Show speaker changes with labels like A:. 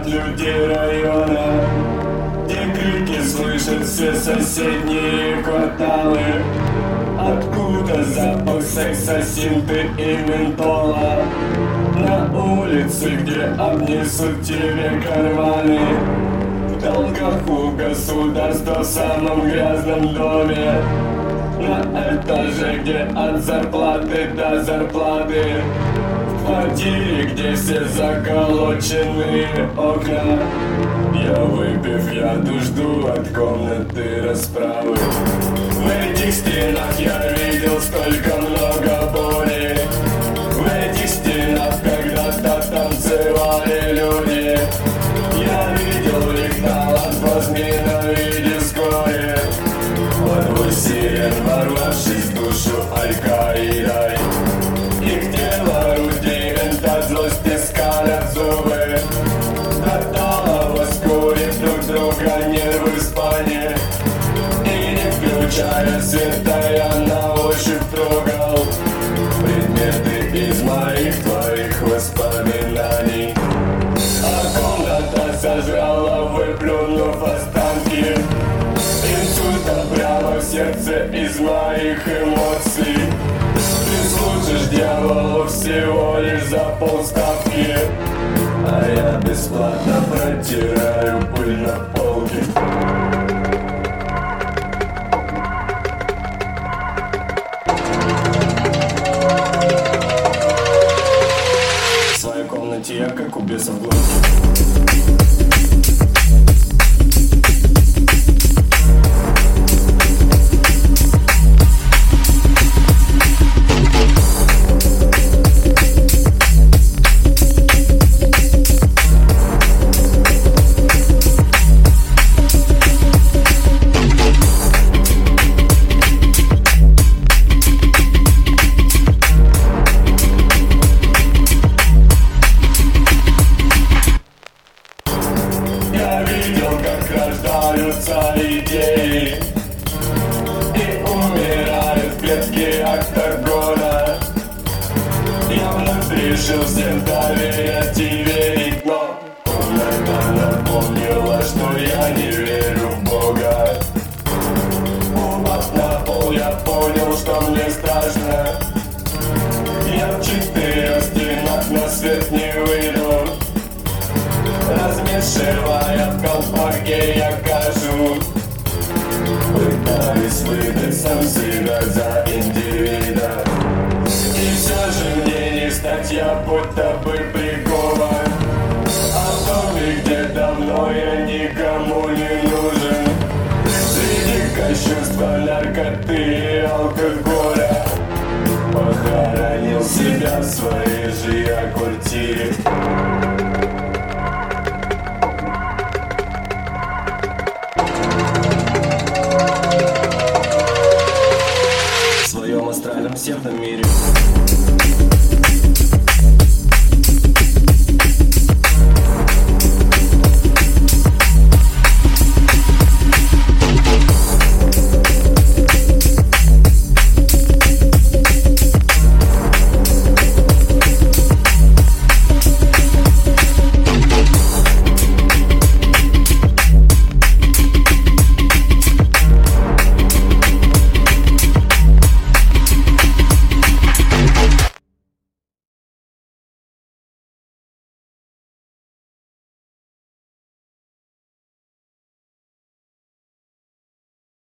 A: от людей района, где крики слышат все соседние кварталы. Откуда запах секса, синты и ментола? На улице, где обнесут тебе карманы, в долгах у государства в самом грязном доме, на этаже, где от зарплаты до зарплаты, в квартире, где все заколоченные окна. Я выпив яду, жду от комнаты расправы. В этих стенах я видел столько много боли. В этих стенах когда-то танцевали люди. Я видел их талант, возненавидев горе. Подвой сирен, ворвавшись в душу Аль-Каидой. Их тело рудимент от злости скалят зубы. Татало воскурит друг друга нервы в спальне. И не включая света, я на ощупь трогал предметы из моих твоих воспоминаний. А комната сожрала, выплюнув останки инсульта прямо в сердце из моих эмоций. Ты служишь дьяволу всего лишь за полставки, а я бесплатно протираю пыль на полке. В своей комнате я как у беса в глотке. Рождаются идеи и умирают в клетке октагона. Я внутри жил всем доверять и верить, но комната напомнила, что я не верю в Бога. Упав на пол, я понял, что мне страшно. Я в 4 стенах на свет не выйду. Размешивая в колпаке я кашу, пытаюсь выдать сам себя за индивида. И все же мне не стать, я будто бы прикован. А в доме, где давно я никому не нужен, среди кощунства, наркоты и алкоголя, похоронил себя в своей же я квартире. В своем астральном севном мире.